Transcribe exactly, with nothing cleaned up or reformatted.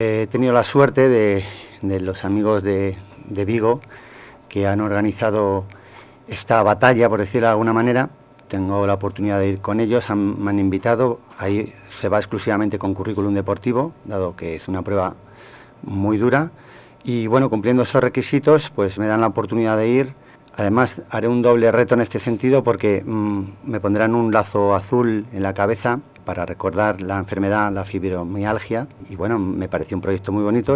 He tenido la suerte de, de los amigos de, de Vigo que han organizado esta batalla, por decirlo de alguna manera. Tengo la oportunidad de ir con ellos, han, me han invitado. Ahí se va exclusivamente con currículum deportivo, dado que es una prueba muy dura. Y bueno, cumpliendo esos requisitos, pues me dan la oportunidad de ir. Además, haré un doble reto en este sentido porque mmm, me pondrán un lazo azul en la cabeza para recordar la enfermedad, la fibromialgia. Y bueno, me pareció un proyecto muy bonito.